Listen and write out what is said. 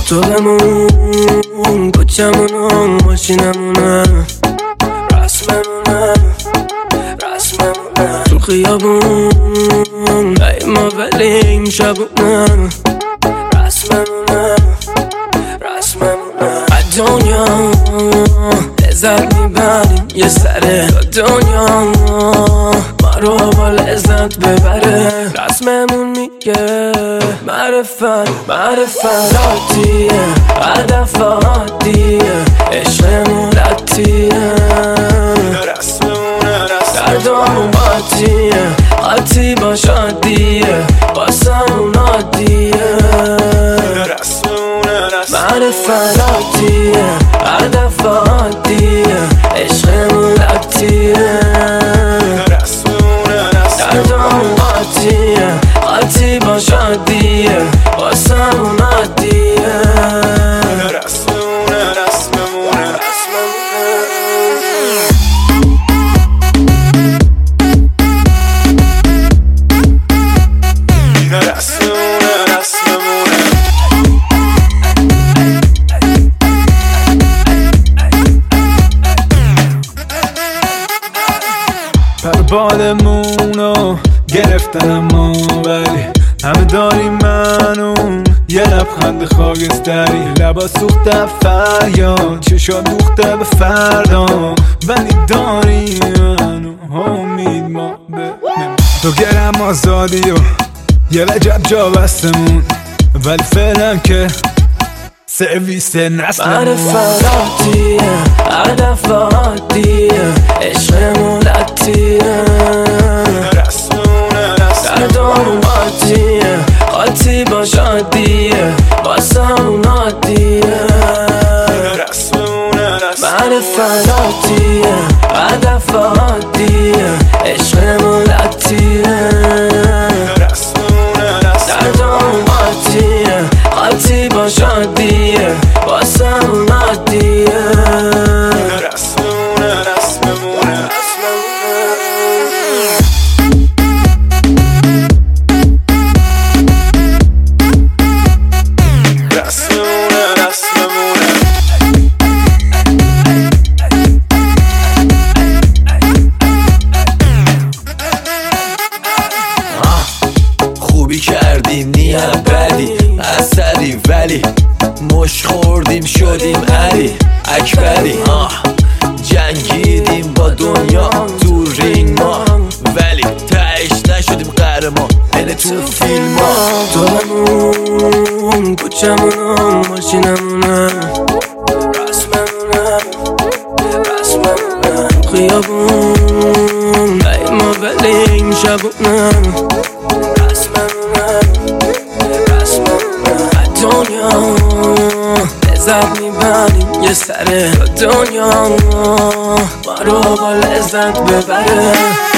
طولمون کوچمونم ماشینمونم رسممونم تو خیابون ای ما ولی این شبونم رسممونم از دنیا لذت میبریم یه سره تا دنیا ما رو با لذت ببره رسممون میگه معرفت عادیه هدف عادیه عشقمون عادیه دردامون عادی باش عادیه واسمون عادیه معرفت عادیه هدف عادیه عشقمون عادیه دردامون عادی باش عادیه واسمون عادیه بالمونو گرفتن اما ولی همه داریم منو یه لبخند خاکستری لبا سوخته فریاد چشا دوخته به فردا ولی داریم منو امید ما به تو گرم آزادی و یه وجب جا بستمون ولی فعلا که سرویس نسلمون معرفت عادیه هدف عادیه عشقمون عادیه دردامون عادی باش عادیه واسمون عادیه معرفت عادیه هدف عادیه عشقمون عادیه دردامون عادی باش عادیه واسمون عادیه خوبی کردیم نیت بدی اثری ولی مش خوردیم شدیم علی اکبری جنگیدیم با دنیا تو رینگ ما ولی تهش نشدیم قهرمان اینه تو فیلم ها طولمون کوچمونم ماشینمونم رسممونم خیابون ای ما ولی این شبونم دنیا لذت میبریم یه سره تا دنیا ما رو با لذت ببره